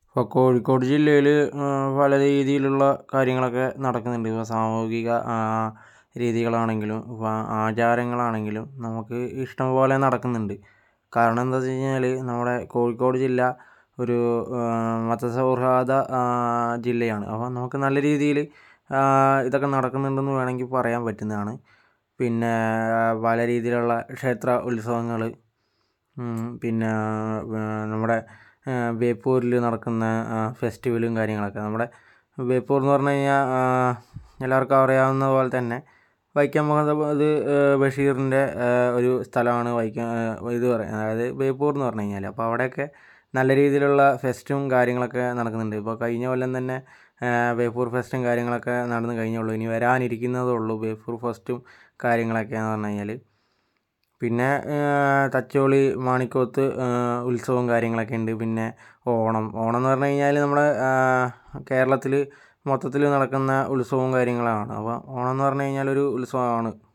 ഇപ്പോൾ കോഴിക്കോട് ജില്ലയിൽ പല രീതിയിലുള്ള കാര്യങ്ങളൊക്കെ നടക്കുന്നുണ്ട്. ഇപ്പോൾ സാമൂഹിക രീതികളാണെങ്കിലും ഇപ്പോൾ ആചാരങ്ങളാണെങ്കിലും നമുക്ക് ഇഷ്ടം പോലെ നടക്കുന്നുണ്ട്. കാരണം എന്താ വെച്ച് കഴിഞ്ഞാൽ നമ്മുടെ കോഴിക്കോട് ജില്ല ഒരു മതസൗഹാർദ്ദ ജില്ലയാണ്. അപ്പോൾ നമുക്ക് നല്ല രീതിയിൽ ഇതൊക്കെ നടക്കുന്നുണ്ടെന്ന് വേണമെങ്കിൽ പറയാൻ പറ്റുന്നതാണ്. പിന്നെ പല രീതിയിലുള്ള ക്ഷേത്ര ഉത്സവങ്ങൾ, പിന്നെ നമ്മുടെ ബേപ്പൂരിൽ നടക്കുന്ന ഫെസ്റ്റിവലും കാര്യങ്ങളൊക്കെ. നമ്മുടെ ബേപ്പൂർ എന്ന് പറഞ്ഞു കഴിഞ്ഞാൽ എല്ലാവർക്കും അറിയാവുന്ന പോലെ തന്നെ വൈക്കം മുഹമ്മദ് ബഷീറിൻ്റെ ഒരു സ്ഥലമാണ് വൈക്കം ഇത് പറയുന്നത്, അതായത് ബേപ്പൂർ എന്ന് പറഞ്ഞു കഴിഞ്ഞാൽ. അപ്പോൾ അവിടെയൊക്കെ നല്ല രീതിയിലുള്ള ഫെസ്റ്റും കാര്യങ്ങളൊക്കെ നടക്കുന്നുണ്ട്. ഇപ്പോൾ കഴിഞ്ഞ കൊല്ലം തന്നെ ബേപ്പൂർ ഫെസ്റ്റും കാര്യങ്ങളൊക്കെ നടന്ന് കഴിഞ്ഞുള്ളൂ. ഇനി വരാനിരിക്കുന്നതേ ഉള്ളൂ ബേപ്പൂർ ഫെസ്റ്റും കാര്യങ്ങളൊക്കെയെന്ന് പറഞ്ഞു കഴിഞ്ഞാൽ. പിന്നെ തച്ചോളി മാണിക്കോത്ത് ഉത്സവവും കാര്യങ്ങളൊക്കെ ഉണ്ട്. പിന്നെ ഓണം എന്ന് പറഞ്ഞു കഴിഞ്ഞാൽ നമ്മുടെ കേരളത്തിൽ മൊത്തത്തിൽ നടക്കുന്ന ഉത്സവവും കാര്യങ്ങളാണ്. അപ്പോൾ ഓണം എന്ന് പറഞ്ഞു കഴിഞ്ഞാൽ ഒരു ഉത്സവമാണ്.